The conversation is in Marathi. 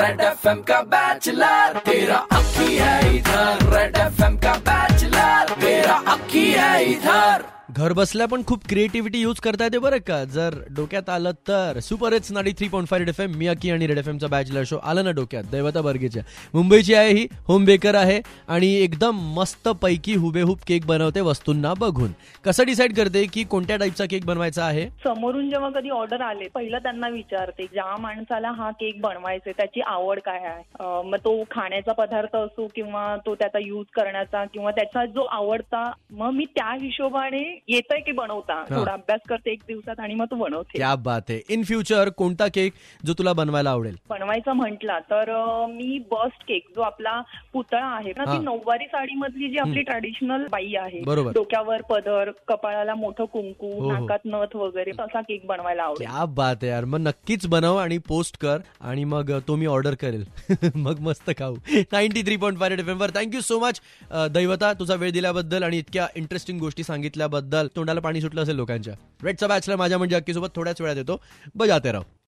रेड एफएम का बैचलर, तेरा अक्की है इधर, रेड एफएम का बैचलर, तेरा अक्की है इधर. घर बसल्या पण खूप क्रिएटिव्हिटी यूज करता येते बरं का, जर डोक्यात आलं तर. सुपर हिट्स 93.5 रेड एफएम, मी अक्की आणि रेड एफएमचा बॅचलर शो आलं ना डोक्यात. दैवता बर्गेच्या मुंबईची आहे ही, होम बेकर आहे आणि एकदम मस्त पैकी हुबेहूब केक बनवते वस्तूंना बघून. कसं डिसाईड करते की कोणत्या टाईपचा केक बनवायचा आहे? समोरून जेव्हा कधी ऑर्डर आले, पहिलं त्यांना विचारते ज्या माणसाला हा केक बनवायचा त्याची आवड काय आहे. मग तो खाण्याचा पदार्थ असो किंवा तो त्याचा यूज करण्याचा किंवा त्याचा जो आवडता, मग मी त्या हिशोबाने येतंय की बनवता, थोडा अभ्यास करते एक दिवसात आणि मग तू बनवते. क्या बात आहे. इन फ्युचर कोणता केक जो तुला बनवायला आवडेल? बनवायचं म्हटला तर मी बस्ट केक, जो आपला पुतळा आहे ना, ती नऊवारी साडी मधली जी आपली ट्रॅडिशनल बाई आहे, डोक्यावर पदर, कपाळाला मोठं कुंकू, नाकात नथ वगैरे, तसा केक बनवायला आवडेल. क्या बात आहे यार. मग नक्कीच बनव आणि पोस्ट कर आणि मग तो मी ऑर्डर करेल. मग मस्त खाऊ. 93.5 रेड एफएम वर. थँक्यू सो मच दैवता, तुझा वेळ दिल्याबद्दल आणि इतक्या इंटरेस्टिंग गोष्टी सांगितल्याबद्दल. तोंडाला पाणी सुटलं असेल लोकांच्या. रेडचा बॅचलर माझ्या म्हणजे अक्की सोबत थोड्याच वेळात येतो. बजाते राव.